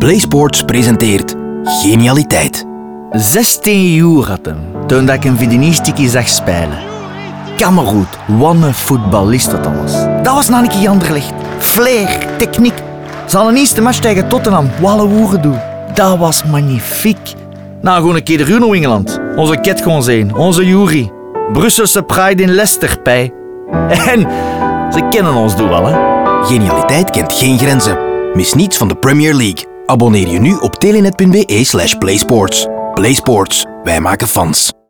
PlaySports presenteert Genialiteit. 16 jaar had hem, toen ik een Vidinistiki zag spelen. Kammergoed, wat een voetballist dat was. Dat was nou een keer Anderlecht. Flair, techniek. Ze hadden een eerste match tegen Tottenham, walle woeren doen. Dat was magnifiek. Nou, gewoon een keer de Runo Engeland. Onze Ket gewoon zijn, onze Jury. Brusselse Pride in Leicester, pij. En ze kennen ons doel wel, hè. Genialiteit kent geen grenzen. Mis niets van de Premier League. Abonneer je nu op telenet.be/playsports. PlaySports, wij maken fans.